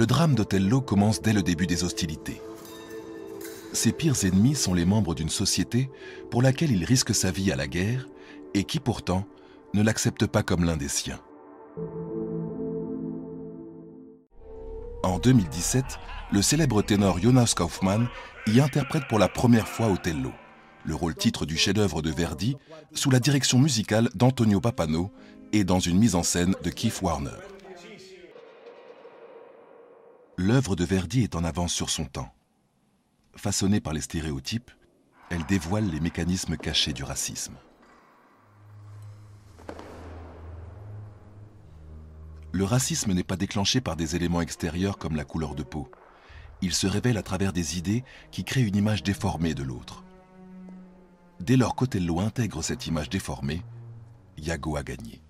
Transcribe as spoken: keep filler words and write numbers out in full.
Le drame d'Othello commence dès le début des hostilités. Ses pires ennemis sont les membres d'une société pour laquelle il risque sa vie à la guerre et qui pourtant ne l'accepte pas comme l'un des siens. En deux mille dix-sept, le célèbre ténor Jonas Kaufmann y interprète pour la première fois Othello, le rôle titre du chef-d'œuvre de Verdi, sous la direction musicale d'Antonio Pappano et dans une mise en scène de Keith Warner. L'œuvre de Verdi est en avance sur son temps. Façonnée par les stéréotypes, elle dévoile les mécanismes cachés du racisme. Le racisme n'est pas déclenché par des éléments extérieurs comme la couleur de peau. Il se révèle à travers des idées qui créent une image déformée de l'autre. Dès lors qu'Othello intègre cette image déformée, Iago a gagné.